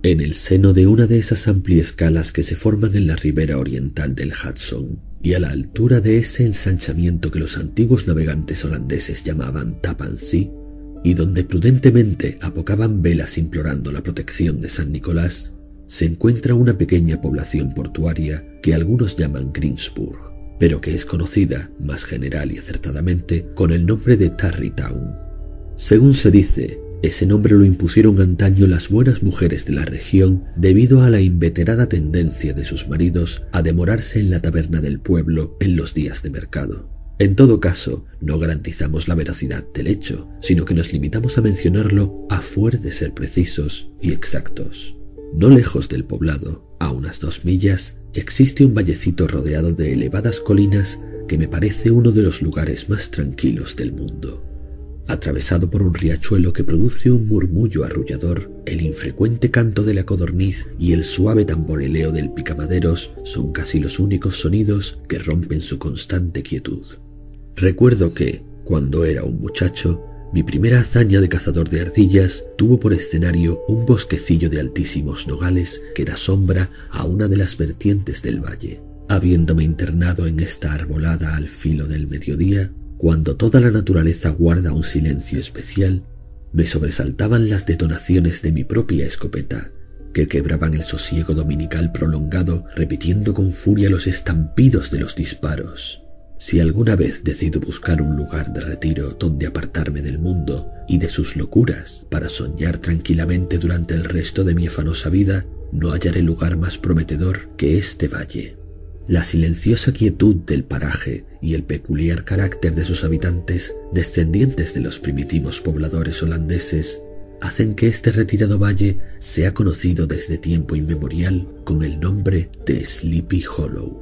en el seno de una de esas amplias calas que se forman en la ribera oriental del Hudson, y a la altura de ese ensanchamiento que los antiguos navegantes holandeses llamaban Tappan Zee, y donde prudentemente apocaban velas implorando la protección de San Nicolás, se encuentra una pequeña población portuaria que algunos llaman Greensburg, pero que es conocida, más general y acertadamente, con el nombre de Tarrytown. Según se dice, ese nombre lo impusieron antaño las buenas mujeres de la región debido a la inveterada tendencia de sus maridos a demorarse en la taberna del pueblo en los días de mercado. En todo caso, no garantizamos la veracidad del hecho, sino que nos limitamos a mencionarlo a fuer de ser precisos y exactos. No lejos del poblado, a unas 2 millas, existe un vallecito rodeado de elevadas colinas que me parece uno de los lugares más tranquilos del mundo. Atravesado por un riachuelo que produce un murmullo arrullador, el infrecuente canto de la codorniz y el suave tamborileo del picamaderos son casi los únicos sonidos que rompen su constante quietud. Recuerdo que, cuando era un muchacho, mi primera hazaña de cazador de ardillas tuvo por escenario un bosquecillo de altísimos nogales que da sombra a una de las vertientes del valle. Habiéndome internado en esta arbolada al filo del mediodía, cuando toda la naturaleza guarda un silencio especial, me sobresaltaban las detonaciones de mi propia escopeta, que quebraban el sosiego dominical prolongado, repitiendo con furia los estampidos de los disparos. Si alguna vez decido buscar un lugar de retiro donde apartarme del mundo y de sus locuras para soñar tranquilamente durante el resto de mi afanosa vida, no hallaré lugar más prometedor que este valle. La silenciosa quietud del paraje y el peculiar carácter de sus habitantes, descendientes de los primitivos pobladores holandeses, hacen que este retirado valle sea conocido desde tiempo inmemorial con el nombre de Sleepy Hollow.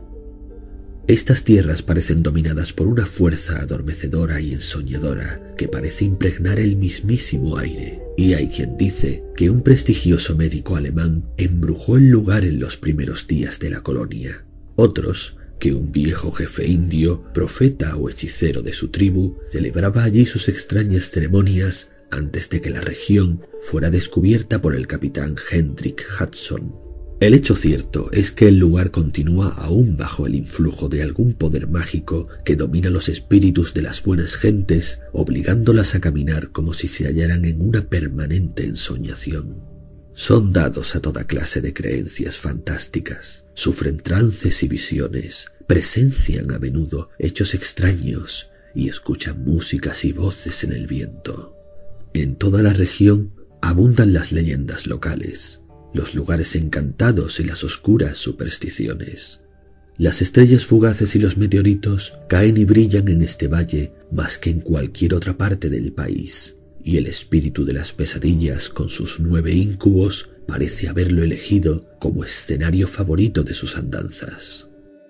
Estas tierras parecen dominadas por una fuerza adormecedora y ensoñadora que parece impregnar el mismísimo aire, y hay quien dice que un prestigioso médico alemán embrujó el lugar en los primeros días de la colonia. Otros, que un viejo jefe indio, profeta o hechicero de su tribu, celebraba allí sus extrañas ceremonias antes de que la región fuera descubierta por el capitán Hendrik Hudson. El hecho cierto es que el lugar continúa aún bajo el influjo de algún poder mágico que domina los espíritus de las buenas gentes, obligándolas a caminar como si se hallaran en una permanente ensoñación. Son dados a toda clase de creencias fantásticas, sufren trances y visiones, presencian a menudo hechos extraños y escuchan músicas y voces en el viento. En toda la región abundan las leyendas locales, los lugares encantados y las oscuras supersticiones. Las estrellas fugaces y los meteoritos caen y brillan en este valle más que en cualquier otra parte del país, y el espíritu de las pesadillas con sus 9 íncubos parece haberlo elegido como escenario favorito de sus andanzas.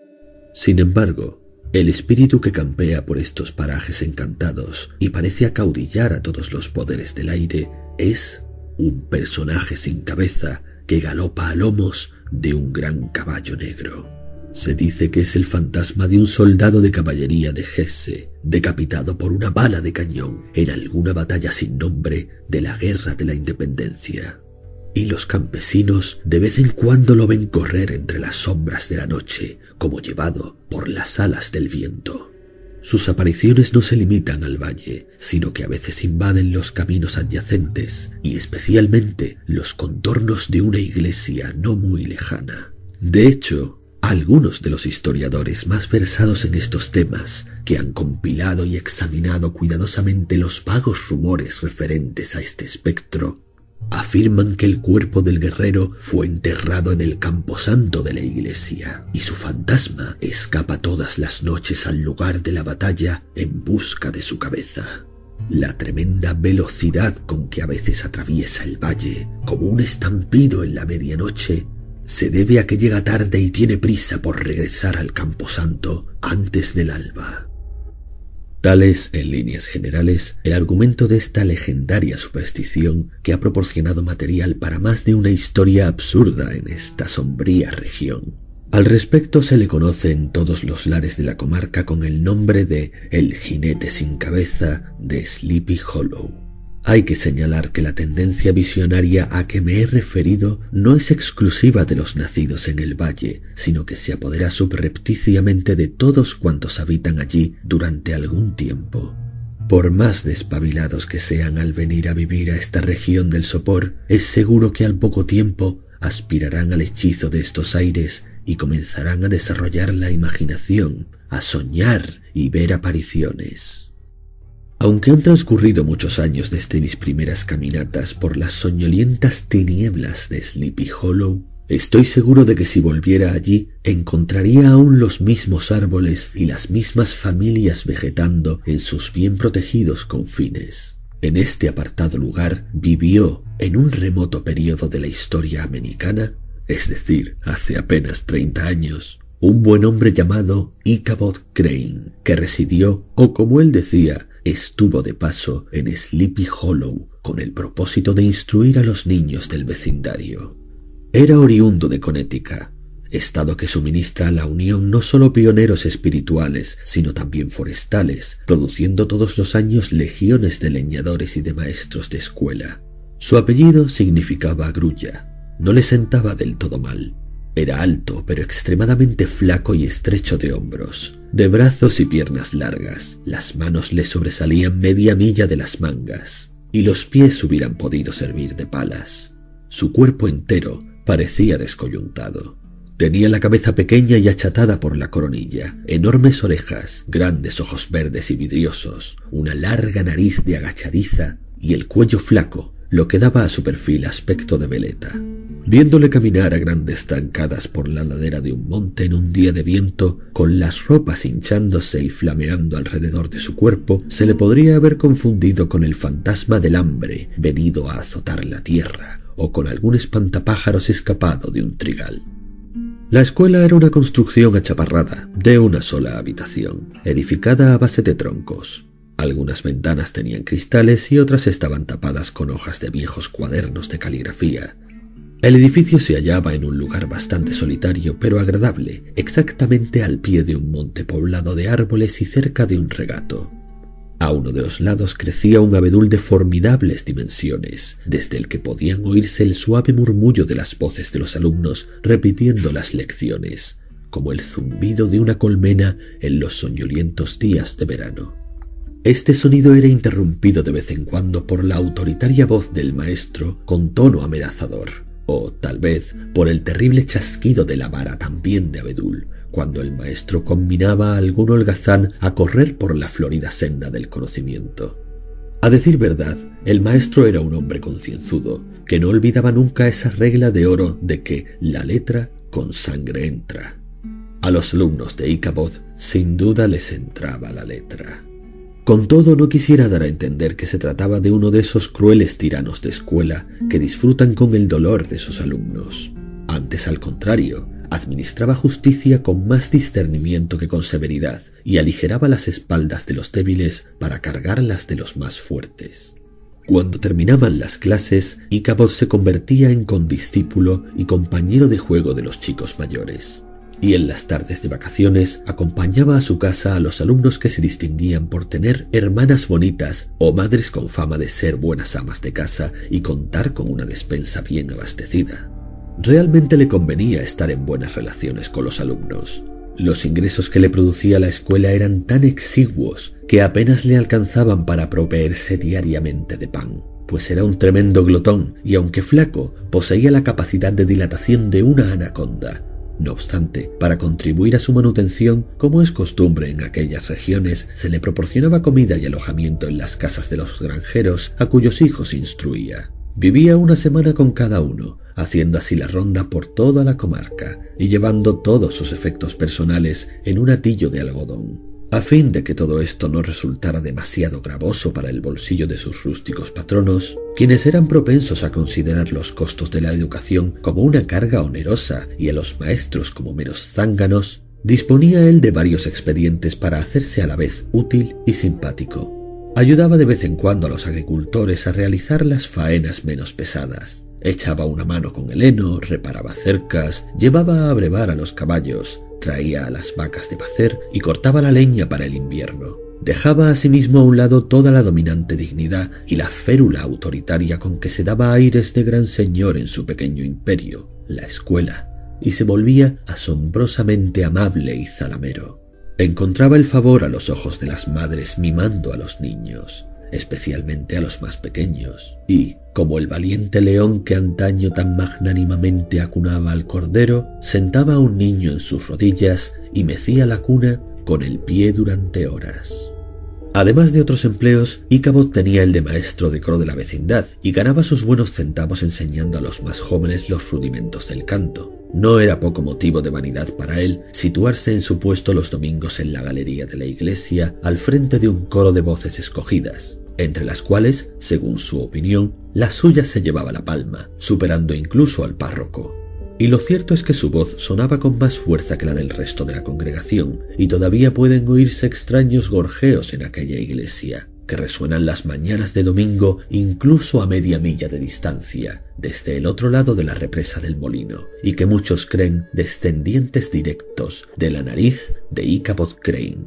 Sin embargo, el espíritu que campea por estos parajes encantados y parece acaudillar a todos los poderes del aire es un personaje sin cabeza que galopa a lomos de un gran caballo negro. Se dice que es el fantasma de un soldado de caballería de Hesse, decapitado por una bala de cañón en alguna batalla sin nombre de la Guerra de la Independencia. Y los campesinos de vez en cuando lo ven correr entre las sombras de la noche, como llevado por las alas del viento. Sus apariciones no se limitan al valle, sino que a veces invaden los caminos adyacentes y especialmente los contornos de una iglesia no muy lejana. De hecho, algunos de los historiadores más versados en estos temas, que han compilado y examinado cuidadosamente los vagos rumores referentes a este espectro, afirman que el cuerpo del guerrero fue enterrado en el camposanto de la iglesia y su fantasma escapa todas las noches al lugar de la batalla en busca de su cabeza. La tremenda velocidad con que a veces atraviesa el valle, como un estampido en la medianoche, se debe a que llega tarde y tiene prisa por regresar al camposanto antes del alba. Tal es, en líneas generales, el argumento de esta legendaria superstición que ha proporcionado material para más de una historia absurda en esta sombría región. Al respecto se le conoce en todos los lares de la comarca con el nombre de El Jinete sin Cabeza de Sleepy Hollow. Hay que señalar que la tendencia visionaria a que me he referido no es exclusiva de los nacidos en el valle, sino que se apodera subrepticiamente de todos cuantos habitan allí durante algún tiempo. Por más despabilados que sean al venir a vivir a esta región del sopor, es seguro que al poco tiempo aspirarán al hechizo de estos aires y comenzarán a desarrollar la imaginación, a soñar y ver apariciones. Aunque han transcurrido muchos años desde mis primeras caminatas por las soñolientas tinieblas de Sleepy Hollow, estoy seguro de que si volviera allí encontraría aún los mismos árboles y las mismas familias vegetando en sus bien protegidos confines. En este apartado lugar vivió, en un remoto período de la historia americana, es decir, hace apenas 30 años, un buen hombre llamado Ichabod Crane, que residió, o como él decía, estuvo de paso en Sleepy Hollow con el propósito de instruir a los niños del vecindario. Era oriundo de Connecticut, estado que suministra a la Unión no solo pioneros espirituales, sino también forestales, produciendo todos los años legiones de leñadores y de maestros de escuela. Su apellido significaba grulla. No le sentaba del todo mal. Era alto, pero extremadamente flaco y estrecho de hombros, de brazos y piernas largas. Las manos le sobresalían media milla de las mangas, y los pies hubieran podido servir de palas. Su cuerpo entero parecía descoyuntado. Tenía la cabeza pequeña y achatada por la coronilla, enormes orejas, grandes ojos verdes y vidriosos, una larga nariz de agachadiza y el cuello flaco, lo que daba a su perfil aspecto de veleta. Viéndole caminar a grandes zancadas por la ladera de un monte en un día de viento, con las ropas hinchándose y flameando alrededor de su cuerpo, se le podría haber confundido con el fantasma del hambre venido a azotar la tierra, o con algún espantapájaros escapado de un trigal. La escuela era una construcción achaparrada, de una sola habitación, edificada a base de troncos. Algunas ventanas tenían cristales y otras estaban tapadas con hojas de viejos cuadernos de caligrafía. El edificio se hallaba en un lugar bastante solitario pero agradable, exactamente al pie de un monte poblado de árboles y cerca de un regato. A uno de los lados crecía un abedul de formidables dimensiones, desde el que podían oírse el suave murmullo de las voces de los alumnos repitiendo las lecciones, como el zumbido de una colmena en los soñolientos días de verano. Este sonido era interrumpido de vez en cuando por la autoritaria voz del maestro con tono amenazador, o tal vez por el terrible chasquido de la vara también de abedul, cuando el maestro combinaba a algún holgazán a correr por la florida senda del conocimiento. A decir verdad, el maestro era un hombre concienzudo, que no olvidaba nunca esa regla de oro de que la letra con sangre entra. A los alumnos de Ichabod sin duda les entraba la letra. Con todo, no quisiera dar a entender que se trataba de uno de esos crueles tiranos de escuela que disfrutan con el dolor de sus alumnos. Antes, al contrario, administraba justicia con más discernimiento que con severidad y aligeraba las espaldas de los débiles para cargarlas de los más fuertes. Cuando terminaban las clases, Ichabod se convertía en condiscípulo y compañero de juego de los chicos mayores. Y en las tardes de vacaciones acompañaba a su casa a los alumnos que se distinguían por tener hermanas bonitas o madres con fama de ser buenas amas de casa y contar con una despensa bien abastecida. Realmente le convenía estar en buenas relaciones con los alumnos. Los ingresos que le producía la escuela eran tan exiguos que apenas le alcanzaban para proveerse diariamente de pan, pues era un tremendo glotón y, aunque flaco, poseía la capacidad de dilatación de una anaconda. No obstante, para contribuir a su manutención, como es costumbre en aquellas regiones, se le proporcionaba comida y alojamiento en las casas de los granjeros a cuyos hijos instruía. Vivía una semana con cada uno, haciendo así la ronda por toda la comarca y llevando todos sus efectos personales en un atillo de algodón. A fin de que todo esto no resultara demasiado gravoso para el bolsillo de sus rústicos patronos, quienes eran propensos a considerar los costos de la educación como una carga onerosa y a los maestros como meros zánganos, disponía él de varios expedientes para hacerse a la vez útil y simpático. Ayudaba de vez en cuando a los agricultores a realizar las faenas menos pesadas. Echaba una mano con el heno, reparaba cercas, llevaba a brevar a los caballos, traía a las vacas de pacer y cortaba la leña para el invierno. Dejaba asimismo a un lado toda la dominante dignidad y la férula autoritaria con que se daba aires de gran señor en su pequeño imperio, la escuela, y se volvía asombrosamente amable y zalamero. Encontraba el favor a los ojos de las madres mimando a los niños, especialmente a los más pequeños, y, como el valiente león que antaño tan magnánimamente acunaba al cordero, sentaba a un niño en sus rodillas y mecía la cuna con el pie durante horas. Además de otros empleos, Ichabod tenía el de maestro de coro de la vecindad y ganaba sus buenos centavos enseñando a los más jóvenes los rudimentos del canto. No era poco motivo de vanidad para él situarse en su puesto los domingos en la galería de la iglesia al frente de un coro de voces escogidas, entre las cuales, según su opinión, la suya se llevaba la palma, superando incluso al párroco. Y lo cierto es que su voz sonaba con más fuerza que la del resto de la congregación, y todavía pueden oírse extraños gorjeos en aquella iglesia, que resuenan las mañanas de domingo incluso a media milla de distancia, desde el otro lado de la represa del molino, y que muchos creen descendientes directos de la nariz de Ichabod Crane.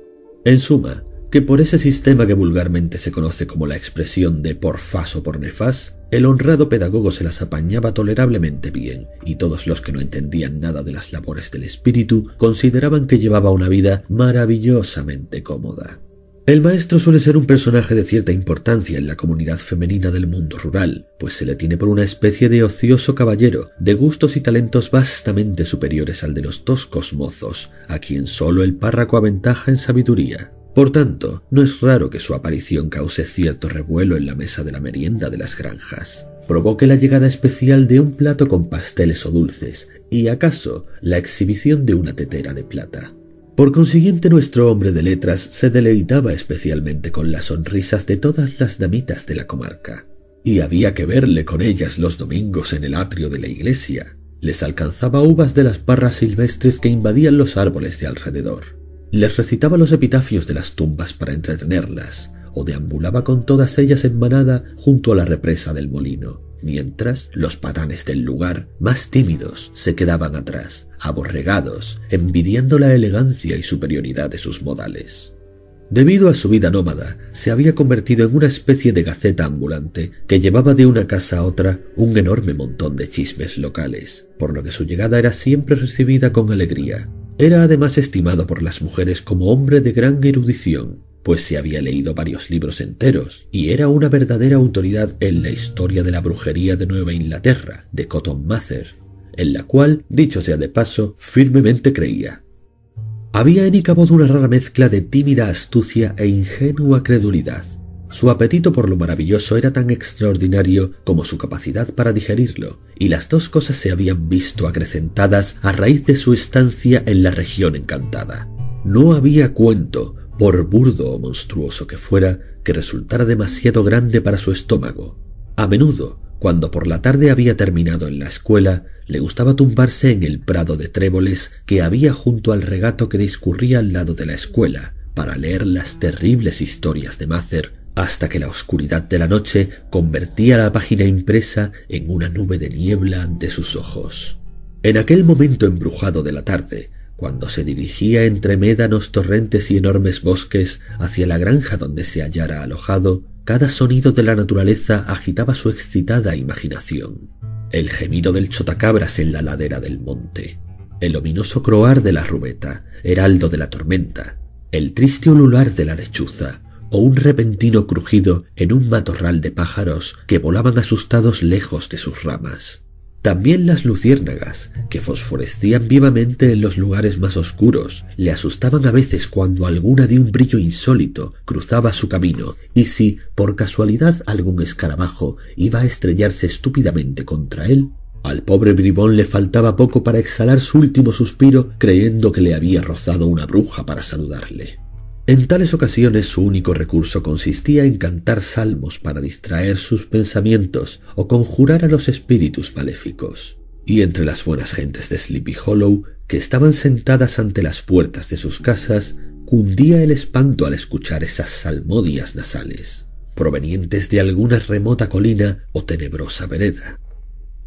En suma, que por ese sistema que vulgarmente se conoce como la expresión de por fas o por nefas, el honrado pedagogo se las apañaba tolerablemente bien, y todos los que no entendían nada de las labores del espíritu consideraban que llevaba una vida maravillosamente cómoda. El maestro suele ser un personaje de cierta importancia en la comunidad femenina del mundo rural, pues se le tiene por una especie de ocioso caballero, de gustos y talentos vastamente superiores al de los toscos mozos, a quien solo el párroco aventaja en sabiduría. Por tanto, no es raro que su aparición cause cierto revuelo en la mesa de la merienda de las granjas, provoque la llegada especial de un plato con pasteles o dulces, y acaso la exhibición de una tetera de plata. Por consiguiente, nuestro hombre de letras se deleitaba especialmente con las sonrisas de todas las damitas de la comarca, y había que verle con ellas los domingos en el atrio de la iglesia. Les alcanzaba uvas de las parras silvestres que invadían los árboles de alrededor. Les recitaba los epitafios de las tumbas para entretenerlas, o deambulaba con todas ellas en manada junto a la represa del molino, mientras los patanes del lugar, más tímidos, se quedaban atrás, aborregados, envidiando la elegancia y superioridad de sus modales. Debido a su vida nómada, se había convertido en una especie de gaceta ambulante que llevaba de una casa a otra un enorme montón de chismes locales, por lo que su llegada era siempre recibida con alegría. Era además estimado por las mujeres como hombre de gran erudición, pues se había leído varios libros enteros, y era una verdadera autoridad en la historia de la brujería de Nueva Inglaterra, de Cotton Mather, en la cual, dicho sea de paso, firmemente creía. Había en Ichabod una rara mezcla de tímida astucia e ingenua credulidad. Su apetito por lo maravilloso era tan extraordinario como su capacidad para digerirlo, y las dos cosas se habían visto acrecentadas a raíz de su estancia en la región encantada. No había cuento, por burdo o monstruoso que fuera, que resultara demasiado grande para su estómago. A menudo, cuando por la tarde había terminado en la escuela, le gustaba tumbarse en el prado de tréboles que había junto al regato que discurría al lado de la escuela, para leer las terribles historias de Mather, hasta que la oscuridad de la noche convertía la página impresa en una nube de niebla ante sus ojos. En aquel momento embrujado de la tarde, cuando se dirigía entre médanos, torrentes y enormes bosques hacia la granja donde se hallara alojado, cada sonido de la naturaleza agitaba su excitada imaginación. El gemido del chotacabras en la ladera del monte, el ominoso croar de la rubeta, heraldo de la tormenta, el triste ulular de la lechuza, o un repentino crujido en un matorral de pájaros que volaban asustados lejos de sus ramas. También las luciérnagas, que fosforescían vivamente en los lugares más oscuros, le asustaban a veces cuando alguna de un brillo insólito cruzaba su camino, y si, por casualidad, algún escarabajo iba a estrellarse estúpidamente contra él, al pobre bribón le faltaba poco para exhalar su último suspiro, creyendo que le había rozado una bruja para saludarle. En tales ocasiones su único recurso consistía en cantar salmos para distraer sus pensamientos o conjurar a los espíritus maléficos. Y entre las buenas gentes de Sleepy Hollow, que estaban sentadas ante las puertas de sus casas, cundía el espanto al escuchar esas salmodias nasales, provenientes de alguna remota colina o tenebrosa vereda.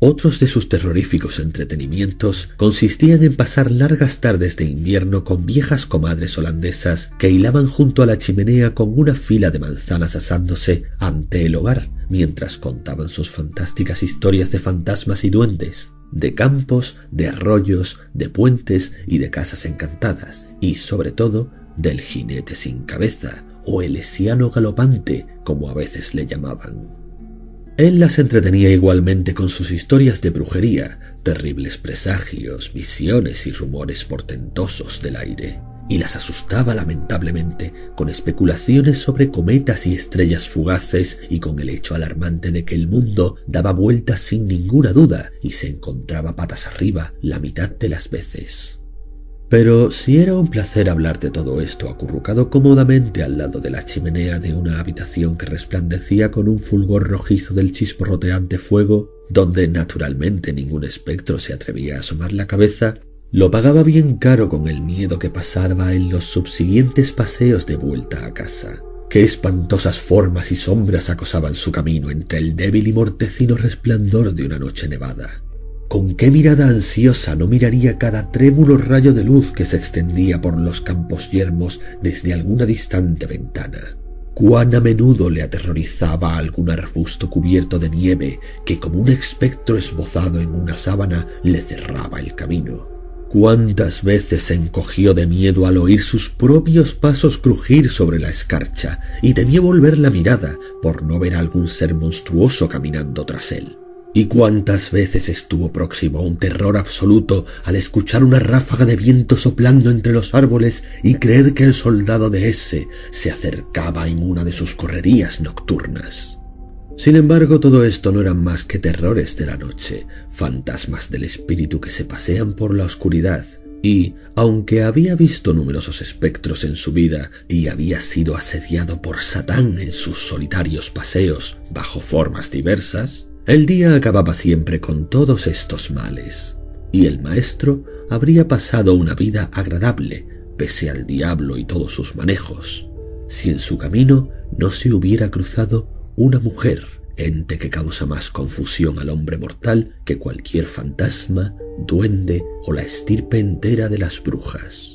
Otros de sus terroríficos entretenimientos consistían en pasar largas tardes de invierno con viejas comadres holandesas que hilaban junto a la chimenea con una fila de manzanas asándose ante el hogar, mientras contaban sus fantásticas historias de fantasmas y duendes, de campos, de arroyos, de puentes y de casas encantadas, y sobre todo del jinete sin cabeza, o el esiano galopante, como a veces le llamaban. Él las entretenía igualmente con sus historias de brujería, terribles presagios, visiones y rumores portentosos del aire, y las asustaba lamentablemente con especulaciones sobre cometas y estrellas fugaces y con el hecho alarmante de que el mundo daba vueltas sin ninguna duda y se encontraba patas arriba la mitad de las veces. Pero si era un placer hablar de todo esto acurrucado cómodamente al lado de la chimenea de una habitación que resplandecía con un fulgor rojizo del chisporroteante fuego, donde naturalmente ningún espectro se atrevía a asomar la cabeza, lo pagaba bien caro con el miedo que pasaba en los subsiguientes paseos de vuelta a casa. Qué espantosas formas y sombras acosaban su camino entre el débil y mortecino resplandor de una noche nevada. Con qué mirada ansiosa no miraría cada trémulo rayo de luz que se extendía por los campos yermos desde alguna distante ventana. Cuán a menudo le aterrorizaba algún arbusto cubierto de nieve que, como un espectro esbozado en una sábana, le cerraba el camino. Cuántas veces se encogió de miedo al oír sus propios pasos crujir sobre la escarcha y temió volver la mirada por no ver a algún ser monstruoso caminando tras él. Y cuántas veces estuvo próximo a un terror absoluto al escuchar una ráfaga de viento soplando entre los árboles y creer que el soldado de ese se acercaba en una de sus correrías nocturnas. Sin embargo, todo esto no eran más que terrores de la noche, fantasmas del espíritu que se pasean por la oscuridad, y, aunque había visto numerosos espectros en su vida y había sido asediado por Satán en sus solitarios paseos bajo formas diversas, el día acababa siempre con todos estos males, y el maestro habría pasado una vida agradable, pese al diablo y todos sus manejos, si en su camino no se hubiera cruzado una mujer, ente que causa más confusión al hombre mortal que cualquier fantasma, duende o la estirpe entera de las brujas.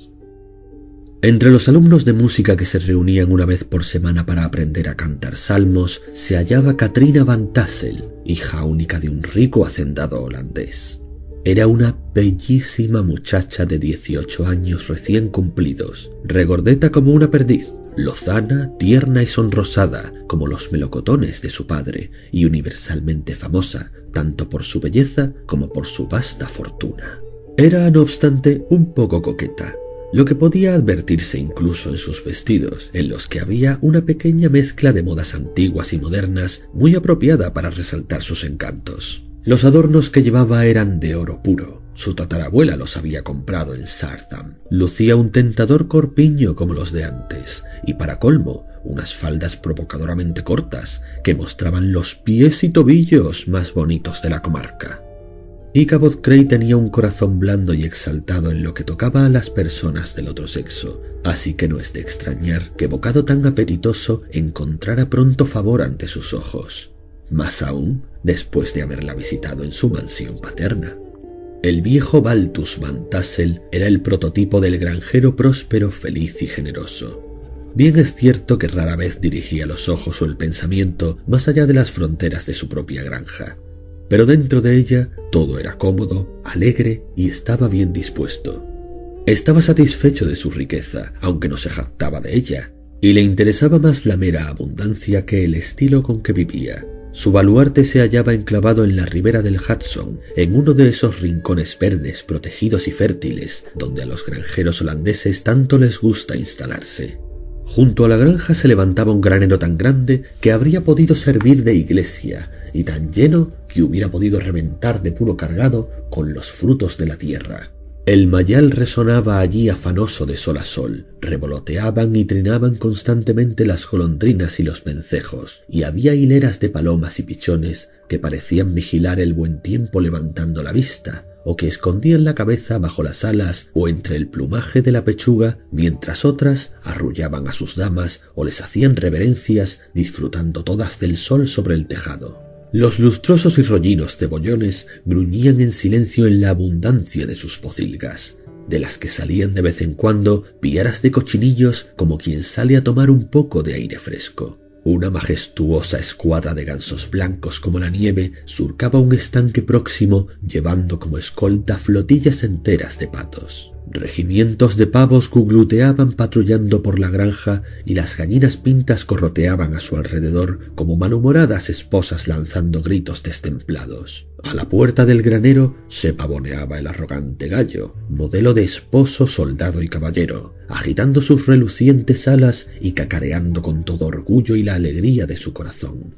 Entre los alumnos de música que se reunían una vez por semana para aprender a cantar salmos, se hallaba Katrina van Tassel, hija única de un rico hacendado holandés. Era una bellísima muchacha de 18 años recién cumplidos, regordeta como una perdiz, lozana, tierna y sonrosada como los melocotones de su padre y universalmente famosa tanto por su belleza como por su vasta fortuna. Era, no obstante, un poco coqueta, lo que podía advertirse incluso en sus vestidos, en los que había una pequeña mezcla de modas antiguas y modernas muy apropiada para resaltar sus encantos. Los adornos que llevaba eran de oro puro. Su tatarabuela los había comprado en Saardam. Lucía un tentador corpiño como los de antes, y para colmo, unas faldas provocadoramente cortas que mostraban los pies y tobillos más bonitos de la comarca. Ichabod Crane tenía un corazón blando y exaltado en lo que tocaba a las personas del otro sexo, así que no es de extrañar que bocado tan apetitoso encontrara pronto favor ante sus ojos, más aún después de haberla visitado en su mansión paterna. El viejo Baltus van Tassel era el prototipo del granjero próspero, feliz y generoso. Bien es cierto que rara vez dirigía los ojos o el pensamiento más allá de las fronteras de su propia granja, pero dentro de ella todo era cómodo, alegre y estaba bien dispuesto. Estaba satisfecho de su riqueza, aunque no se jactaba de ella, y le interesaba más la mera abundancia que el estilo con que vivía. Su baluarte se hallaba enclavado en la ribera del Hudson, en uno de esos rincones verdes, protegidos y fértiles, donde a los granjeros holandeses tanto les gusta instalarse. Junto a la granja se levantaba un granero tan grande que habría podido servir de iglesia, y tan lleno que hubiera podido reventar de puro cargado con los frutos de la tierra. El mayal resonaba allí afanoso de sol a sol, revoloteaban y trinaban constantemente las golondrinas y los vencejos, y había hileras de palomas y pichones que parecían vigilar el buen tiempo levantando la vista, o que escondían la cabeza bajo las alas o entre el plumaje de la pechuga, mientras otras arrullaban a sus damas o les hacían reverencias, disfrutando todas del sol sobre el tejado. Los lustrosos y rollinos cebollones gruñían en silencio en la abundancia de sus pocilgas, de las que salían de vez en cuando piaras de cochinillos como quien sale a tomar un poco de aire fresco. Una majestuosa escuadra de gansos blancos como la nieve surcaba un estanque próximo llevando como escolta flotillas enteras de patos. Regimientos de pavos gugluteaban patrullando por la granja y las gallinas pintas corroteaban a su alrededor como malhumoradas esposas lanzando gritos destemplados. A la puerta del granero se pavoneaba el arrogante gallo, modelo de esposo, soldado y caballero, agitando sus relucientes alas y cacareando con todo orgullo y la alegría de su corazón.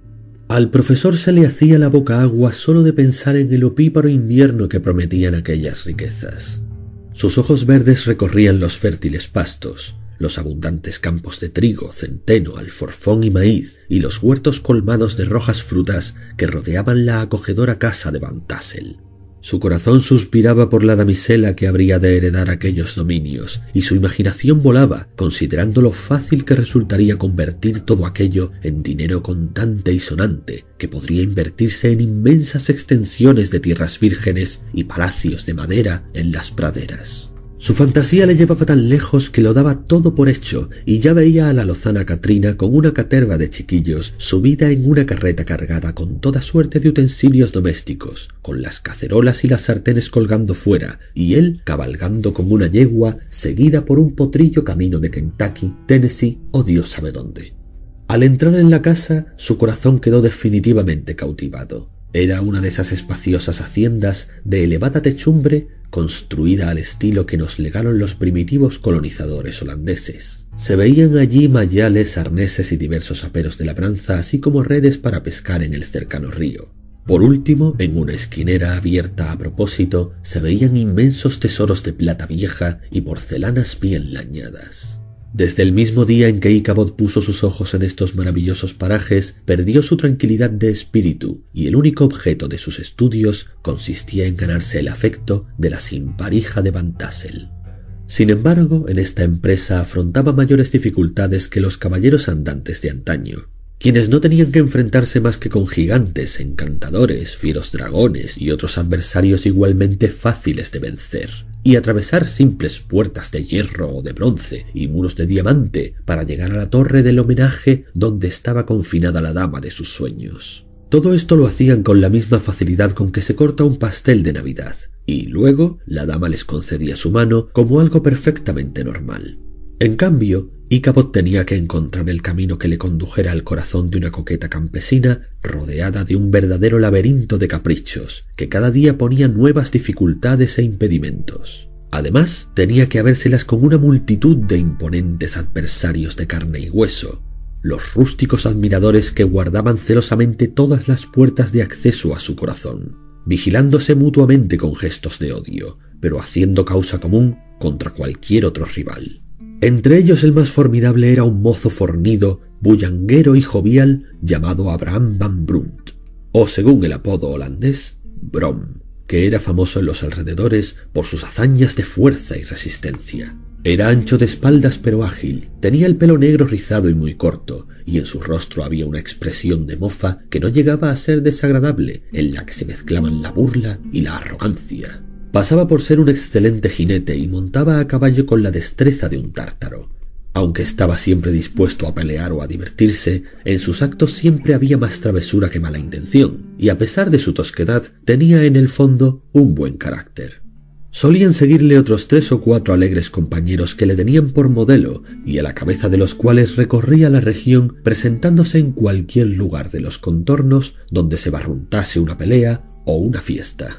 Al profesor se le hacía la boca agua solo de pensar en el opíparo invierno que prometían aquellas riquezas. Sus ojos verdes recorrían los fértiles pastos, los abundantes campos de trigo, centeno, alforfón y maíz, y los huertos colmados de rojas frutas que rodeaban la acogedora casa de Van Tassel. Su corazón suspiraba por la damisela que habría de heredar aquellos dominios, y su imaginación volaba, considerando lo fácil que resultaría convertir todo aquello en dinero contante y sonante, que podría invertirse en inmensas extensiones de tierras vírgenes y palacios de madera en las praderas. Su fantasía le llevaba tan lejos que lo daba todo por hecho y ya veía a la lozana Katrina con una caterva de chiquillos subida en una carreta cargada con toda suerte de utensilios domésticos, con las cacerolas y las sartenes colgando fuera, y él cabalgando con una yegua seguida por un potrillo camino de Kentucky, Tennessee o Dios sabe dónde. Al entrar en la casa, su corazón quedó definitivamente cautivado. Era una de esas espaciosas haciendas de elevada techumbre construida al estilo que nos legaron los primitivos colonizadores holandeses. Se veían allí mayales, arneses y diversos aperos de labranza, así como redes para pescar en el cercano río. Por último, en una esquinera abierta a propósito, se veían inmensos tesoros de plata vieja y porcelanas bien lañadas. Desde el mismo día en que Ichabod puso sus ojos en estos maravillosos parajes, perdió su tranquilidad de espíritu, y el único objeto de sus estudios consistía en ganarse el afecto de la sin par hija de Van Tassel. Sin embargo, en esta empresa afrontaba mayores dificultades que los caballeros andantes de antaño, quienes no tenían que enfrentarse más que con gigantes, encantadores, fieros dragones y otros adversarios igualmente fáciles de vencer, y atravesar simples puertas de hierro o de bronce y muros de diamante para llegar a la torre del homenaje donde estaba confinada la dama de sus sueños. Todo esto lo hacían con la misma facilidad con que se corta un pastel de Navidad, y luego la dama les concedía su mano como algo perfectamente normal. En cambio, Ichabod tenía que encontrar el camino que le condujera al corazón de una coqueta campesina rodeada de un verdadero laberinto de caprichos, que cada día ponía nuevas dificultades e impedimentos. Además, tenía que habérselas con una multitud de imponentes adversarios de carne y hueso, los rústicos admiradores que guardaban celosamente todas las puertas de acceso a su corazón, vigilándose mutuamente con gestos de odio, pero haciendo causa común contra cualquier otro rival. Entre ellos el más formidable era un mozo fornido, bullanguero y jovial llamado Abraham van Brunt, o según el apodo holandés, Brom, que era famoso en los alrededores por sus hazañas de fuerza y resistencia. Era ancho de espaldas pero ágil, tenía el pelo negro rizado y muy corto, y en su rostro había una expresión de mofa que no llegaba a ser desagradable, en la que se mezclaban la burla y la arrogancia. Pasaba por ser un excelente jinete y montaba a caballo con la destreza de un tártaro. Aunque estaba siempre dispuesto a pelear o a divertirse, en sus actos siempre había más travesura que mala intención, y a pesar de su tosquedad, tenía en el fondo un buen carácter. Solían seguirle otros 3 o 4 alegres compañeros que le tenían por modelo y a la cabeza de los cuales recorría la región presentándose en cualquier lugar de los contornos donde se barruntase una pelea o una fiesta.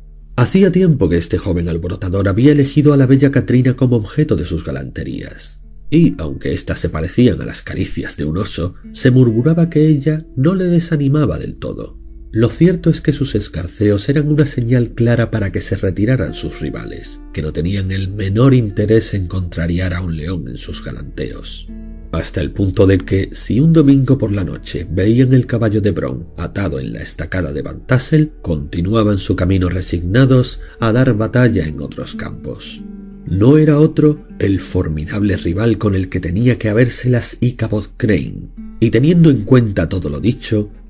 Hacía tiempo que este joven alborotador había elegido a la bella Katrina como objeto de sus galanterías, y, aunque éstas se parecían a las caricias de un oso, se murmuraba que ella no le desanimaba del todo. Lo cierto es que sus escarceos eran una señal clara para que se retiraran sus rivales, que no tenían el menor interés en contrariar a un león en sus galanteos. Hasta el punto de que, si un domingo por la noche veían el caballo de Brom atado en la estacada de Van Tassel, continuaban su camino resignados a dar batalla en otros campos. No era otro el formidable rival con el que tenía que habérselas Ichabod Crane, y teniendo en cuenta todo lo dicho,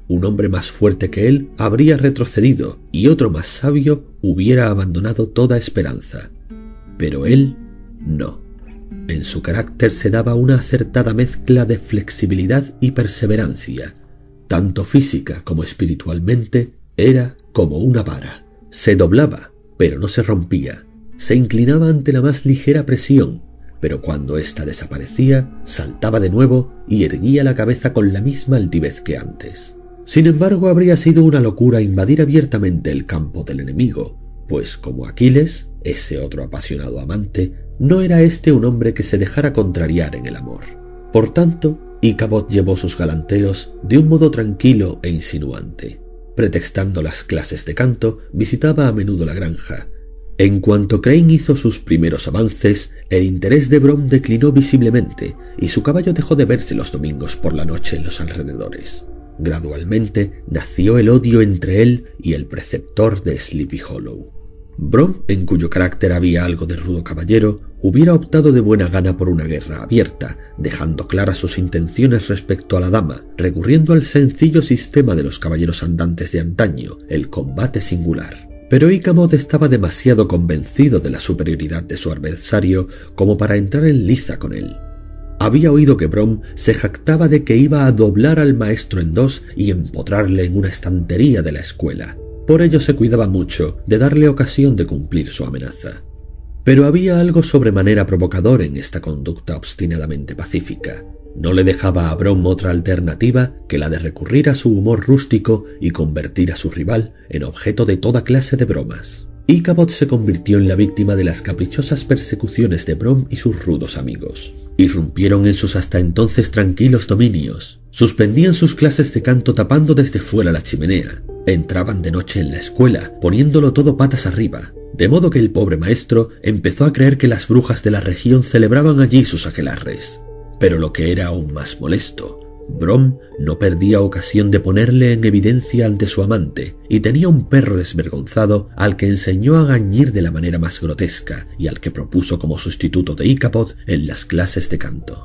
un hombre más fuerte que él habría retrocedido y otro más sabio hubiera abandonado toda esperanza. Pero él no. En su carácter se daba una acertada mezcla de flexibilidad y perseverancia. Tanto física como espiritualmente, era como una vara. Se doblaba, pero no se rompía. Se inclinaba ante la más ligera presión, pero cuando ésta desaparecía, saltaba de nuevo y erguía la cabeza con la misma altivez que antes. Sin embargo, habría sido una locura invadir abiertamente el campo del enemigo, pues como Aquiles, ese otro apasionado amante, no era este un hombre que se dejara contrariar en el amor. Por tanto, Ícabod llevó sus galanteos de un modo tranquilo e insinuante. Pretextando las clases de canto, visitaba a menudo la granja. En cuanto Crane hizo sus primeros avances, el interés de Brom declinó visiblemente y su caballo dejó de verse los domingos por la noche en los alrededores. Gradualmente nació el odio entre él y el preceptor de Sleepy Hollow. Brom, en cuyo carácter había algo de rudo caballero, hubiera optado de buena gana por una guerra abierta, dejando claras sus intenciones respecto a la dama, recurriendo al sencillo sistema de los caballeros andantes de antaño, el combate singular. Pero Ícabod estaba demasiado convencido de la superioridad de su adversario como para entrar en liza con él. Había oído que Brom se jactaba de que iba a doblar al maestro en dos y empotrarle en una estantería de la escuela. Por ello se cuidaba mucho de darle ocasión de cumplir su amenaza. Pero había algo sobremanera provocador en esta conducta obstinadamente pacífica. No le dejaba a Brom otra alternativa que la de recurrir a su humor rústico y convertir a su rival en objeto de toda clase de bromas. Ícabod se convirtió en la víctima de las caprichosas persecuciones de Brom y sus rudos amigos. Irrumpieron en sus hasta entonces tranquilos dominios. Suspendían sus clases de canto tapando desde fuera la chimenea. Entraban de noche en la escuela, poniéndolo todo patas arriba, de modo que el pobre maestro empezó a creer que las brujas de la región celebraban allí sus aquelarres. Pero lo que era aún más molesto, Brom no perdía ocasión de ponerle en evidencia ante su amante, y tenía un perro desvergonzado al que enseñó a gañir de la manera más grotesca y al que propuso como sustituto de Ícabod en las clases de canto.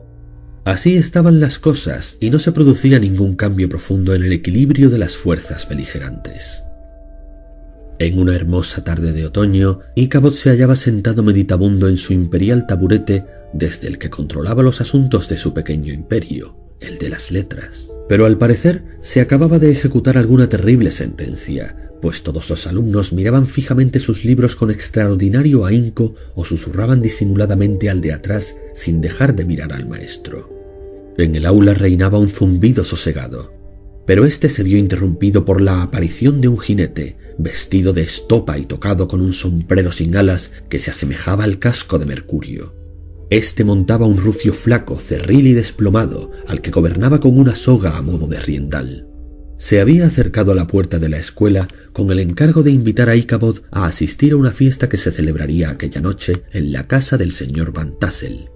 Así estaban las cosas y no se producía ningún cambio profundo en el equilibrio de las fuerzas beligerantes. En una hermosa tarde de otoño, Ícabod se hallaba sentado meditabundo en su imperial taburete desde el que controlaba los asuntos de su pequeño imperio, el de las letras. Pero al parecer se acababa de ejecutar alguna terrible sentencia, pues todos los alumnos miraban fijamente sus libros con extraordinario ahínco o susurraban disimuladamente al de atrás sin dejar de mirar al maestro. En el aula reinaba un zumbido sosegado, pero este se vio interrumpido por la aparición de un jinete, vestido de estopa y tocado con un sombrero sin alas que se asemejaba al casco de Mercurio. Este montaba un rucio flaco, cerril y desplomado, al que gobernaba con una soga a modo de riendal. Se había acercado a la puerta de la escuela con el encargo de invitar a Ícabod a asistir a una fiesta que se celebraría aquella noche en la casa del señor Van Tassel.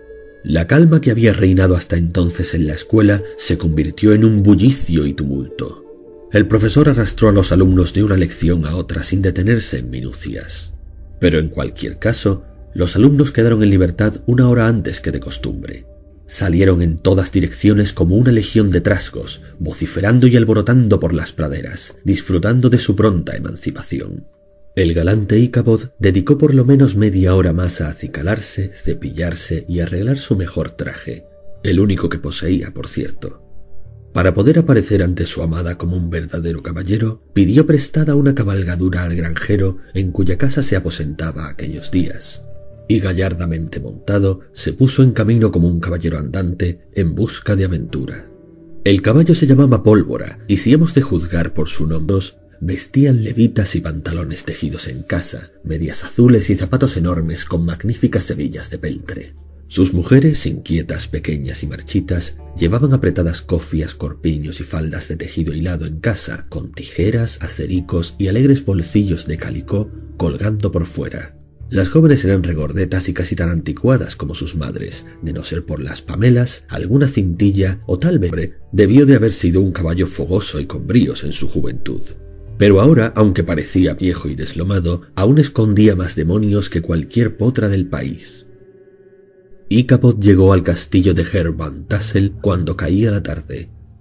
La calma que había reinado hasta entonces en la escuela se convirtió en un bullicio y tumulto. El profesor arrastró a los alumnos de una lección a otra sin detenerse en minucias. Pero en cualquier caso, los alumnos quedaron en libertad una hora antes que de costumbre. Salieron en todas direcciones como una legión de trasgos, vociferando y alborotando por las praderas, disfrutando de su pronta emancipación. El galante Ícabod dedicó por lo menos media hora más a acicalarse, cepillarse y arreglar su mejor traje, el único que poseía, por cierto. Para poder aparecer ante su amada como un verdadero caballero, pidió prestada una cabalgadura al granjero en cuya casa se aposentaba aquellos días, y gallardamente montado se puso en camino como un caballero andante en busca de aventura. El caballo se llamaba Pólvora, y si hemos de juzgar por su nombre, vestían levitas y pantalones tejidos en casa, medias azules y zapatos enormes con magníficas hebillas de peltre. Sus mujeres, inquietas, pequeñas y marchitas, llevaban apretadas cofias, corpiños y faldas de tejido hilado en casa, con tijeras, acericos y alegres bolsillos de calicó colgando por fuera. Las jóvenes eran regordetas y casi tan anticuadas como sus madres, de no ser por las pamelas, alguna cintilla o tal vez debió de haber sido un caballo fogoso y con bríos en su juventud. Pero ahora, aunque parecía viejo y deslomado, aún escondía más demonios que cualquier potra del país. Ícabod llegó al castillo de Herr Van Tassel cuando caía la tarde.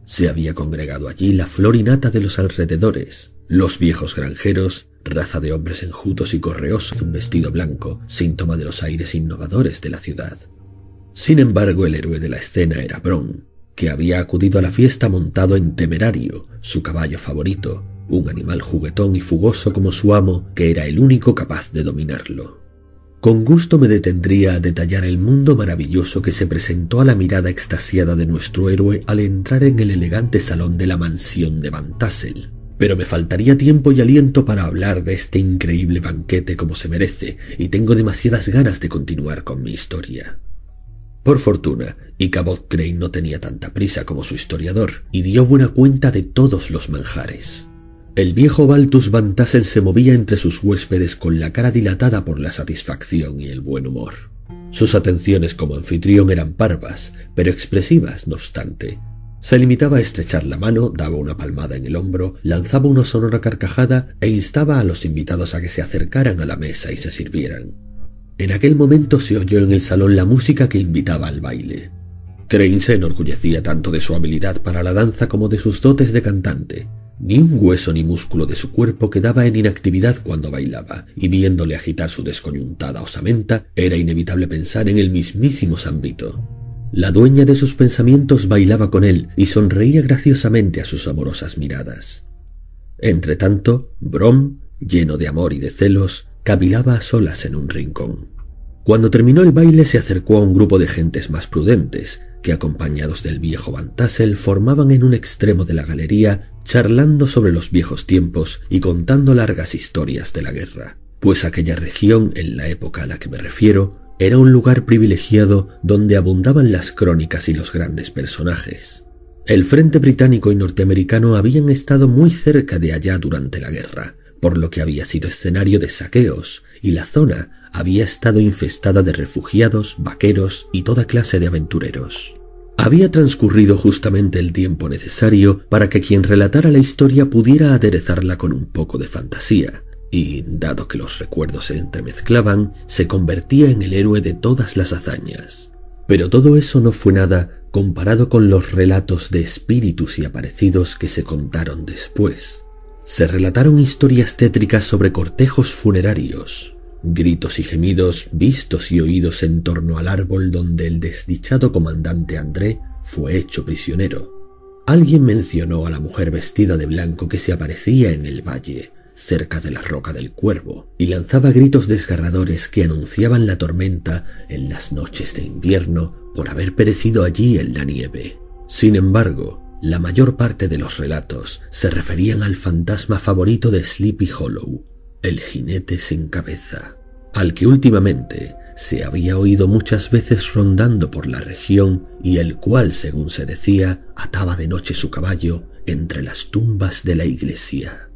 Se había congregado allí la flor y nata de los alrededores, los viejos granjeros, raza de hombres enjutos y correosos, un vestido blanco, síntoma de los aires innovadores de la ciudad. Sin embargo, el héroe de la escena era Brom, que había acudido a la fiesta montado en Temerario, su caballo favorito, un animal juguetón y fugoso como su amo, que era el único capaz de dominarlo. Con gusto me detendría a detallar el mundo maravilloso que se presentó a la mirada extasiada de nuestro héroe al entrar en el elegante salón de la mansión de Van Tassel, pero me faltaría tiempo y aliento para hablar de este increíble banquete como se merece, y tengo demasiadas ganas de continuar con mi historia. Por fortuna, Ichabod Crane no tenía tanta prisa como su historiador, y dio buena cuenta de todos los manjares. El viejo Baltus Van Tassel se movía entre sus huéspedes con la cara dilatada por la satisfacción y el buen humor. Sus atenciones como anfitrión eran parvas, pero expresivas, no obstante. Se limitaba a estrechar la mano, daba una palmada en el hombro, lanzaba una sonora carcajada e instaba a los invitados a que se acercaran a la mesa y se sirvieran. En aquel momento se oyó en el salón la música que invitaba al baile. Crane se enorgullecía tanto de su habilidad para la danza como de sus dotes de cantante. Ni un hueso ni músculo de su cuerpo quedaba en inactividad cuando bailaba, y viéndole agitar su descoyuntada osamenta, era inevitable pensar en el mismísimo San Vito. La dueña de sus pensamientos bailaba con él y sonreía graciosamente a sus amorosas miradas. Entretanto, Brom, lleno de amor y de celos, cavilaba a solas en un rincón. Cuando terminó el baile se acercó a un grupo de gentes más prudentes, que acompañados del viejo Van Tassel formaban en un extremo de la galería, charlando sobre los viejos tiempos y contando largas historias de la guerra, pues aquella región, en la época a la que me refiero, era un lugar privilegiado donde abundaban las crónicas y los grandes personajes. El frente británico y norteamericano habían estado muy cerca de allá durante la guerra, por lo que había sido escenario de saqueos, y la zona había estado infestada de refugiados, vaqueros y toda clase de aventureros. Había transcurrido justamente el tiempo necesario para que quien relatara la historia pudiera aderezarla con un poco de fantasía, y, dado que los recuerdos se entremezclaban, se convertía en el héroe de todas las hazañas. Pero todo eso no fue nada comparado con los relatos de espíritus y aparecidos que se contaron después. Se relataron historias tétricas sobre cortejos funerarios, gritos y gemidos vistos y oídos en torno al árbol donde el desdichado comandante André fue hecho prisionero. Alguien mencionó a la mujer vestida de blanco que se aparecía en el valle, cerca de la Roca del Cuervo, y lanzaba gritos desgarradores que anunciaban la tormenta en las noches de invierno por haber perecido allí en la nieve. Sin embargo, la mayor parte de los relatos se referían al fantasma favorito de Sleepy Hollow, el jinete sin cabeza, al que últimamente se había oído muchas veces rondando por la región y el cual, según se decía, ataba de noche su caballo entre las tumbas de la iglesia.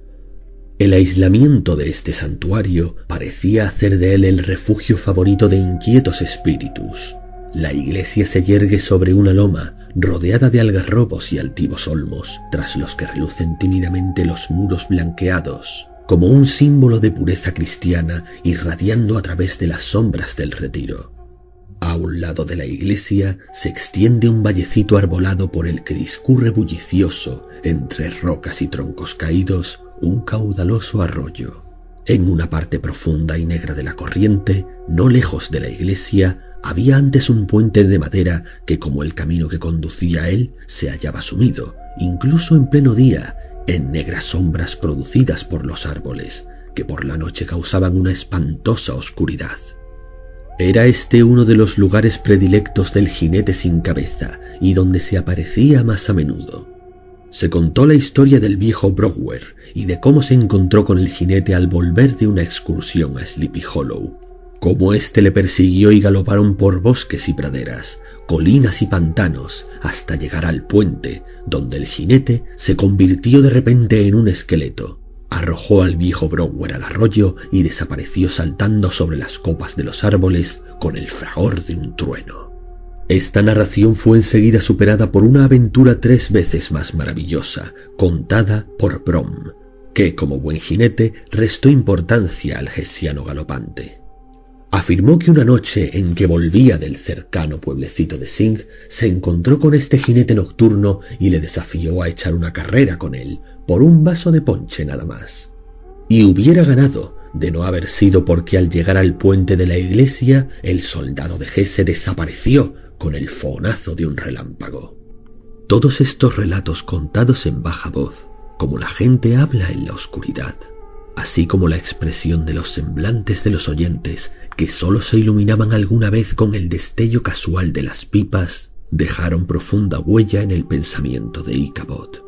El aislamiento de este santuario parecía hacer de él el refugio favorito de inquietos espíritus. La iglesia se yergue sobre una loma, rodeada de algarrobos y altivos olmos, tras los que relucen tímidamente los muros blanqueados, como un símbolo de pureza cristiana irradiando a través de las sombras del retiro. A un lado de la iglesia se extiende un vallecito arbolado por el que discurre bullicioso, entre rocas y troncos caídos, un caudaloso arroyo. En una parte profunda y negra de la corriente, no lejos de la iglesia, había antes un puente de madera que, como el camino que conducía a él, se hallaba sumido, incluso en pleno día, en negras sombras producidas por los árboles, que por la noche causaban una espantosa oscuridad. Era este uno de los lugares predilectos del jinete sin cabeza y donde se aparecía más a menudo. Se contó la historia del viejo Brower y de cómo se encontró con el jinete al volver de una excursión a Sleepy Hollow, cómo éste le persiguió y galoparon por bosques y praderas, colinas y pantanos, hasta llegar al puente, donde el jinete se convirtió de repente en un esqueleto, arrojó al viejo Brower al arroyo y desapareció saltando sobre las copas de los árboles con el fragor de un trueno. Esta narración fue enseguida superada por una aventura 3 veces más maravillosa, contada por Brom, que, como buen jinete, restó importancia al hessiano galopante. Afirmó que una noche en que volvía del cercano pueblecito de Sing, se encontró con este jinete nocturno y le desafió a echar una carrera con él, por un vaso de ponche nada más. Y hubiera ganado, de no haber sido porque al llegar al puente de la iglesia, el soldado de Hesse desapareció con el fogonazo de un relámpago. Todos estos relatos contados en baja voz, como la gente habla en la oscuridad, así como la expresión de los semblantes de los oyentes, que sólo se iluminaban alguna vez con el destello casual de las pipas, dejaron profunda huella en el pensamiento de Ichabod.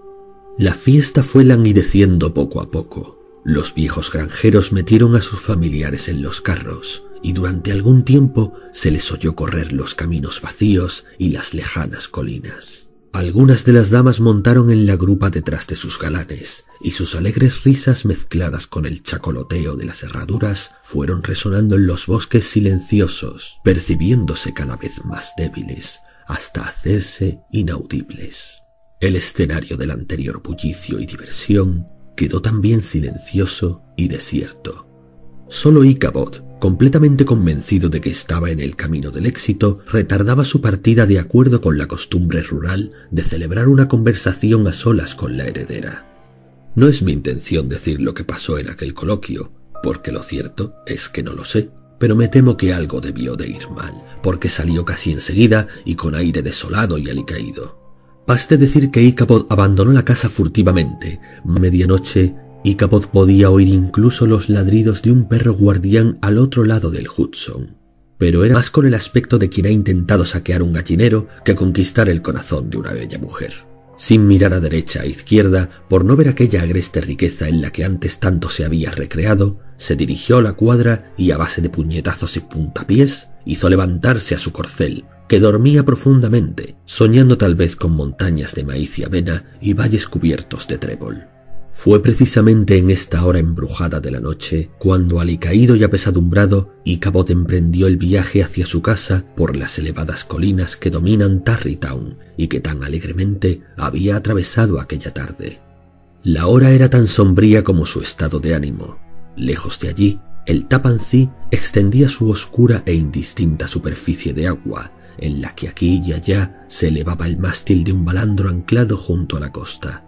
La fiesta fue languideciendo poco a poco. Los viejos granjeros metieron a sus familiares en los carros, y durante algún tiempo se les oyó correr los caminos vacíos y las lejanas colinas. Algunas de las damas montaron en la grupa detrás de sus galanes, y sus alegres risas mezcladas con el chacoloteo de las herraduras fueron resonando en los bosques silenciosos, percibiéndose cada vez más débiles, hasta hacerse inaudibles. El escenario del anterior bullicio y diversión quedó también silencioso y desierto. Solo Ichabod, completamente convencido de que estaba en el camino del éxito, retardaba su partida de acuerdo con la costumbre rural de celebrar una conversación a solas con la heredera. No es mi intención decir lo que pasó en aquel coloquio, porque lo cierto es que no lo sé, pero me temo que algo debió de ir mal, porque salió casi enseguida y con aire desolado y alicaído. Baste decir que Ichabod abandonó la casa furtivamente. A medianoche, Ichabod podía oír incluso los ladridos de un perro guardián al otro lado del Hudson, pero era más con el aspecto de quien ha intentado saquear un gallinero que conquistar el corazón de una bella mujer. Sin mirar a derecha e izquierda, por no ver aquella agreste riqueza en la que antes tanto se había recreado, se dirigió a la cuadra y a base de puñetazos y puntapiés hizo levantarse a su corcel, que dormía profundamente, soñando tal vez con montañas de maíz y avena y valles cubiertos de trébol. Fue precisamente en esta hora embrujada de la noche cuando, alicaído y apesadumbrado, Ichabod emprendió el viaje hacia su casa por las elevadas colinas que dominan Tarrytown y que tan alegremente había atravesado aquella tarde. La hora era tan sombría como su estado de ánimo. Lejos de allí, el Tappan Zee extendía su oscura e indistinta superficie de agua, en la que aquí y allá se elevaba el mástil de un balandro anclado junto a la costa.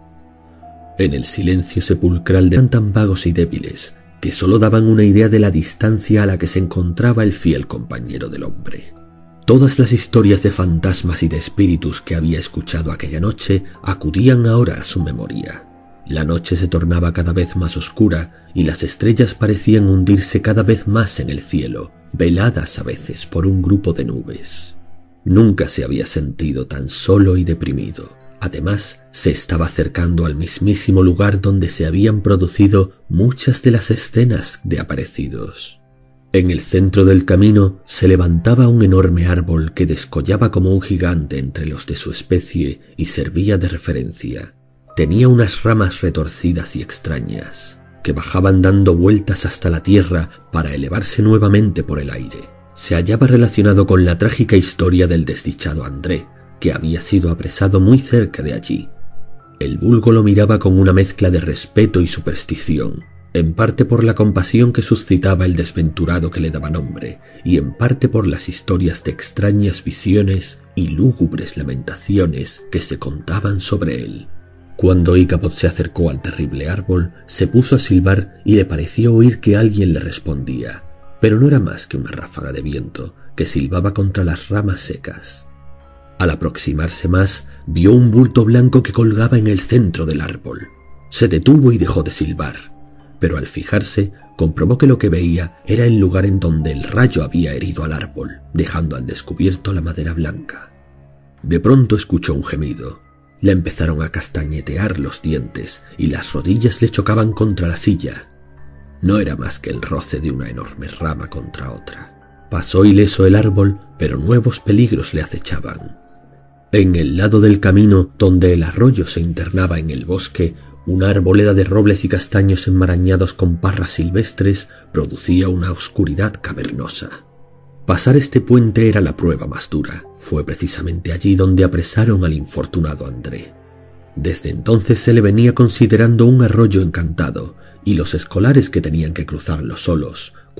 En el silencio sepulcral eran tan vagos y débiles que sólo daban una idea de la distancia a la que se encontraba el fiel compañero del hombre. Todas las historias de fantasmas y de espíritus que había escuchado aquella noche acudían ahora a su memoria. La noche se tornaba cada vez más oscura y las estrellas parecían hundirse cada vez más en el cielo, veladas a veces por un grupo de nubes. Nunca se había sentido tan solo y deprimido. Además, se estaba acercando al mismísimo lugar donde se habían producido muchas de las escenas de aparecidos. En el centro del camino se levantaba un enorme árbol que descollaba como un gigante entre los de su especie y servía de referencia. Tenía unas ramas retorcidas y extrañas, que bajaban dando vueltas hasta la tierra para elevarse nuevamente por el aire. Se hallaba relacionado con la trágica historia del desdichado André, que había sido apresado muy cerca de allí. El vulgo lo miraba con una mezcla de respeto y superstición, en parte por la compasión que suscitaba el desventurado que le daba nombre, y en parte por las historias de extrañas visiones y lúgubres lamentaciones que se contaban sobre él. Cuando Ichabod se acercó al terrible árbol, se puso a silbar y le pareció oír que alguien le respondía, pero no era más que una ráfaga de viento que silbaba contra las ramas secas. Al aproximarse más, vio un bulto blanco que colgaba en el centro del árbol. Se detuvo y dejó de silbar, pero al fijarse, comprobó que lo que veía era el lugar en donde el rayo había herido al árbol, dejando al descubierto la madera blanca. De pronto escuchó un gemido. Le empezaron a castañetear los dientes y las rodillas le chocaban contra la silla. No era más que el roce de una enorme rama contra otra. Pasó ileso el árbol, pero nuevos peligros le acechaban. En el lado del camino, donde el arroyo se internaba en el bosque, una arboleda de robles y castaños enmarañados con parras silvestres producía una oscuridad cavernosa. Pasar este puente era la prueba más dura. Fue precisamente allí donde apresaron al infortunado André. Desde entonces se le venía considerando un arroyo encantado, y los escolares que tenían que cruzarlo solos,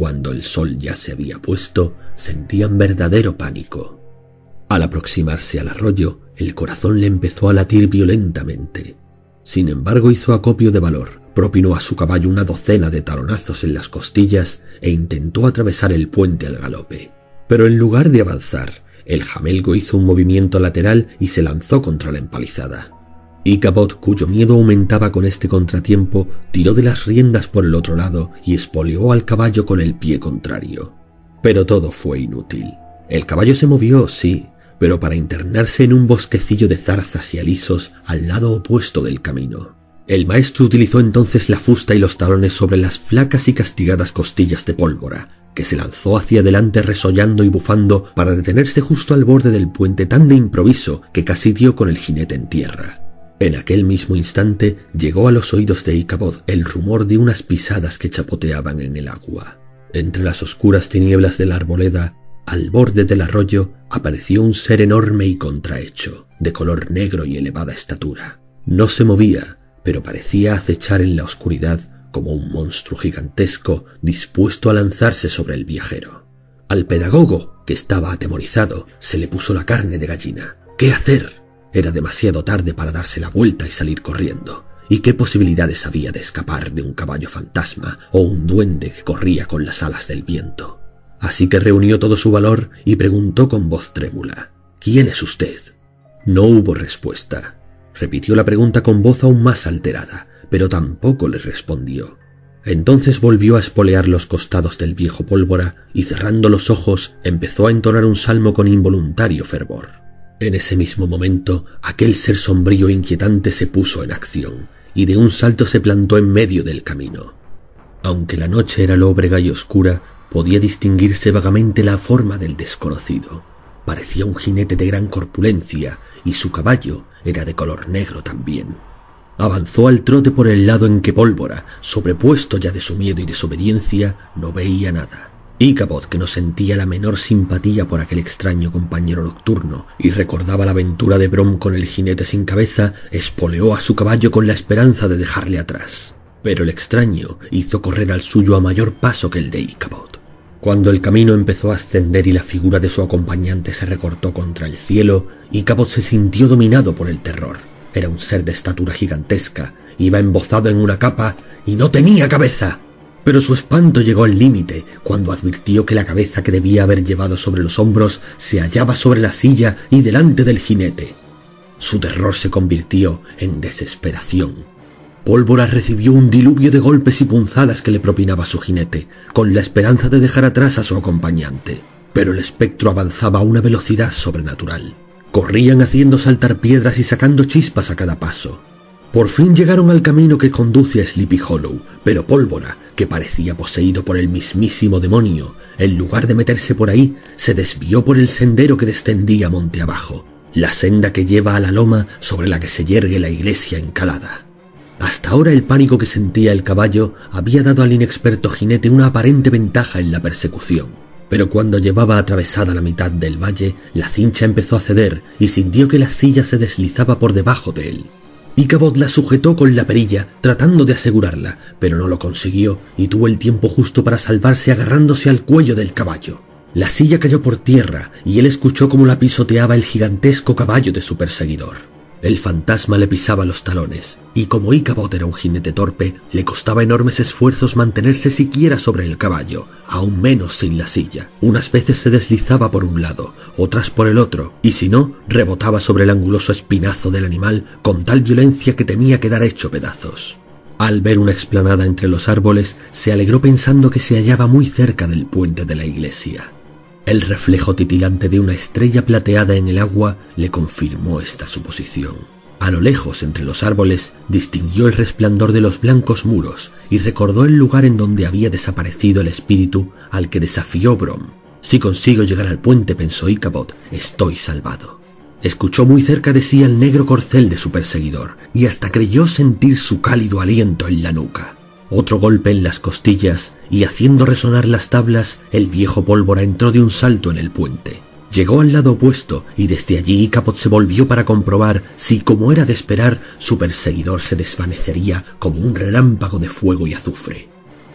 Cuando el sol ya se había puesto, sentían verdadero pánico. Al aproximarse al arroyo, el corazón le empezó a latir violentamente. Sin embargo, hizo acopio de valor, propinó a su caballo una docena de talonazos en las costillas e intentó atravesar el puente al galope. Pero en lugar de avanzar, el jamelgo hizo un movimiento lateral y se lanzó contra la empalizada. Ichabod, cuyo miedo aumentaba con este contratiempo, tiró de las riendas por el otro lado y espoleó al caballo con el pie contrario. Pero todo fue inútil. El caballo se movió, sí, pero para internarse en un bosquecillo de zarzas y alisos al lado opuesto del camino. El maestro utilizó entonces la fusta y los talones sobre las flacas y castigadas costillas de Pólvora, que se lanzó hacia adelante resollando y bufando para detenerse justo al borde del puente tan de improviso que casi dio con el jinete en tierra. En aquel mismo instante llegó a los oídos de Ichabod el rumor de unas pisadas que chapoteaban en el agua. Entre las oscuras tinieblas de la arboleda, al borde del arroyo, apareció un ser enorme y contrahecho, de color negro y elevada estatura. No se movía, pero parecía acechar en la oscuridad como un monstruo gigantesco dispuesto a lanzarse sobre el viajero. Al pedagogo, que estaba atemorizado, se le puso la carne de gallina. ¿Qué hacer? Era demasiado tarde para darse la vuelta y salir corriendo. ¿Y qué posibilidades había de escapar de un caballo fantasma o un duende que corría con las alas del viento? Así que reunió todo su valor y preguntó con voz trémula: ¿Quién es usted? No hubo respuesta. Repitió la pregunta con voz aún más alterada, pero tampoco le respondió. Entonces volvió a espolear los costados del viejo Pólvora y, cerrando los ojos, empezó a entonar un salmo con involuntario fervor. En ese mismo momento, aquel ser sombrío e inquietante se puso en acción, y de un salto se plantó en medio del camino. Aunque la noche era lóbrega y oscura, podía distinguirse vagamente la forma del desconocido. Parecía un jinete de gran corpulencia, y su caballo era de color negro también. Avanzó al trote por el lado en que Pólvora, sobrepuesto ya de su miedo y desobediencia, no veía nada. Ichabod, que no sentía la menor simpatía por aquel extraño compañero nocturno y recordaba la aventura de Brom con el jinete sin cabeza, espoleó a su caballo con la esperanza de dejarle atrás. Pero el extraño hizo correr al suyo a mayor paso que el de Ichabod. Cuando el camino empezó a ascender y la figura de su acompañante se recortó contra el cielo, Ichabod se sintió dominado por el terror. Era un ser de estatura gigantesca, iba embozado en una capa y no tenía cabeza. Pero su espanto llegó al límite cuando advirtió que la cabeza que debía haber llevado sobre los hombros se hallaba sobre la silla y delante del jinete. Su terror se convirtió en desesperación. Pólvora recibió un diluvio de golpes y punzadas que le propinaba su jinete, con la esperanza de dejar atrás a su acompañante. Pero el espectro avanzaba a una velocidad sobrenatural. Corrían haciendo saltar piedras y sacando chispas a cada paso. Por fin llegaron al camino que conduce a Sleepy Hollow, pero Pólvora, que parecía poseído por el mismísimo demonio, en lugar de meterse por ahí, se desvió por el sendero que descendía monte abajo, la senda que lleva a la loma sobre la que se yergue la iglesia encalada. Hasta ahora el pánico que sentía el caballo había dado al inexperto jinete una aparente ventaja en la persecución, pero cuando llevaba atravesada la mitad del valle, la cincha empezó a ceder y sintió que la silla se deslizaba por debajo de él. Ichabod la sujetó con la perilla, tratando de asegurarla, pero no lo consiguió y tuvo el tiempo justo para salvarse agarrándose al cuello del caballo. La silla cayó por tierra y él escuchó cómo la pisoteaba el gigantesco caballo de su perseguidor. El fantasma le pisaba los talones, y como Ichabod era un jinete torpe, le costaba enormes esfuerzos mantenerse siquiera sobre el caballo, aún menos sin la silla. Unas veces se deslizaba por un lado, otras por el otro, y si no, rebotaba sobre el anguloso espinazo del animal con tal violencia que temía quedar hecho pedazos. Al ver una explanada entre los árboles, se alegró pensando que se hallaba muy cerca del puente de la iglesia. El reflejo titilante de una estrella plateada en el agua le confirmó esta suposición. A lo lejos, entre los árboles, distinguió el resplandor de los blancos muros y recordó el lugar en donde había desaparecido el espíritu al que desafió Brom. Si consigo llegar al puente, pensó Ichabod, estoy salvado. Escuchó muy cerca de sí al negro corcel de su perseguidor y hasta creyó sentir su cálido aliento en la nuca. Otro golpe en las costillas y, haciendo resonar las tablas, el viejo Pólvora entró de un salto en el puente. Llegó al lado opuesto y desde allí Ichabod se volvió para comprobar si, como era de esperar, su perseguidor se desvanecería como un relámpago de fuego y azufre.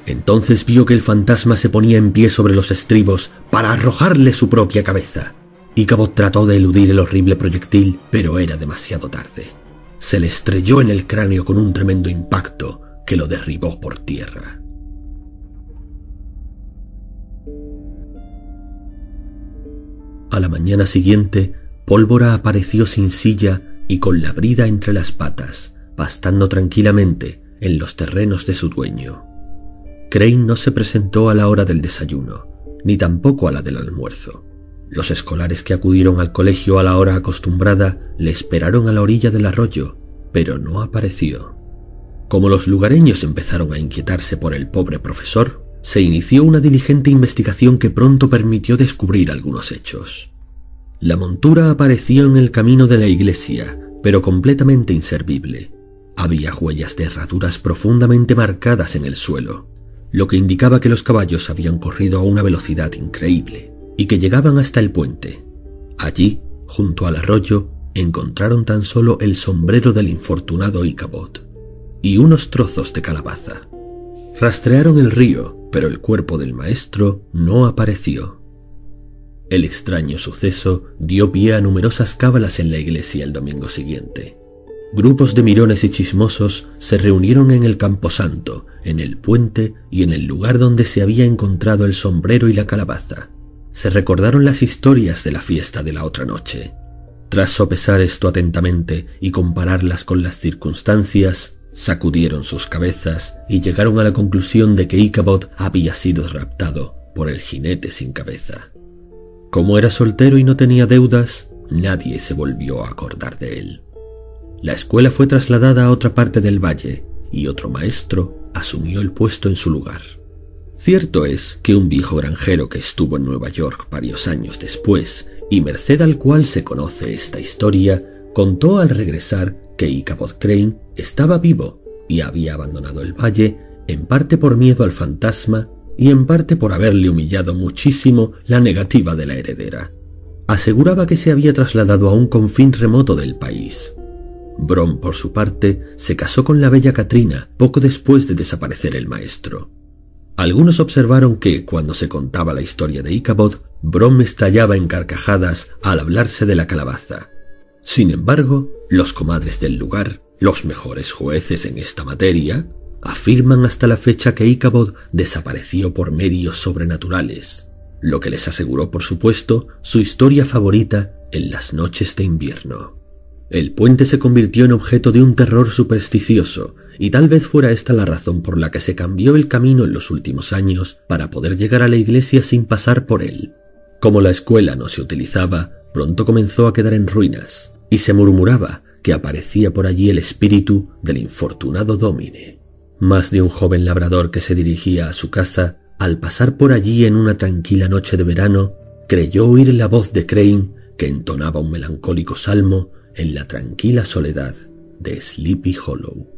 Entonces vio que el fantasma se ponía en pie sobre los estribos para arrojarle su propia cabeza. Ichabod trató de eludir el horrible proyectil, pero era demasiado tarde. Se le estrelló en el cráneo con un tremendo impacto que lo derribó por tierra. A la mañana siguiente, Pólvora apareció sin silla y con la brida entre las patas, pastando tranquilamente en los terrenos de su dueño. Crane no se presentó a la hora del desayuno, ni tampoco a la del almuerzo. Los escolares que acudieron al colegio a la hora acostumbrada le esperaron a la orilla del arroyo, pero no apareció. Como los lugareños empezaron a inquietarse por el pobre profesor, se inició una diligente investigación que pronto permitió descubrir algunos hechos. La montura apareció en el camino de la iglesia, pero completamente inservible. Había huellas de herraduras profundamente marcadas en el suelo, lo que indicaba que los caballos habían corrido a una velocidad increíble y que llegaban hasta el puente. Allí, junto al arroyo, encontraron tan solo el sombrero del infortunado Ichabod y unos trozos de calabaza. Rastrearon el río, pero el cuerpo del maestro no apareció. El extraño suceso dio pie a numerosas cábalas en la iglesia el domingo siguiente. Grupos de mirones y chismosos se reunieron en el camposanto, en el puente y en el lugar donde se había encontrado el sombrero y la calabaza. Se recordaron las historias de la fiesta de la otra noche. Tras sopesar esto atentamente y compararlas con las circunstancias, sacudieron sus cabezas y llegaron a la conclusión de que Ichabod había sido raptado por el jinete sin cabeza. Como era soltero y no tenía deudas, nadie se volvió a acordar de él. La escuela fue trasladada a otra parte del valle y otro maestro asumió el puesto en su lugar. Cierto es que un viejo granjero que estuvo en Nueva York varios años después, y merced al cual se conoce esta historia, contó al regresar que Ichabod Crane estaba vivo y había abandonado el valle, en parte por miedo al fantasma y en parte por haberle humillado muchísimo la negativa de la heredera. Aseguraba que se había trasladado a un confín remoto del país. Brom, por su parte, se casó con la bella Katrina poco después de desaparecer el maestro. Algunos observaron que, cuando se contaba la historia de Ichabod, Brom estallaba en carcajadas al hablarse de la calabaza. Sin embargo, los comadres del lugar, los mejores jueces en esta materia, afirman hasta la fecha que Ichabod desapareció por medios sobrenaturales, lo que les aseguró, por supuesto, su historia favorita en las noches de invierno. El puente se convirtió en objeto de un terror supersticioso, y tal vez fuera esta la razón por la que se cambió el camino en los últimos años para poder llegar a la iglesia sin pasar por él. Como la escuela no se utilizaba, pronto comenzó a quedar en ruinas, y se murmuraba que aparecía por allí el espíritu del infortunado Domine. Más de un joven labrador que se dirigía a su casa, al pasar por allí en una tranquila noche de verano, creyó oír la voz de Crane que entonaba un melancólico salmo en la tranquila soledad de Sleepy Hollow.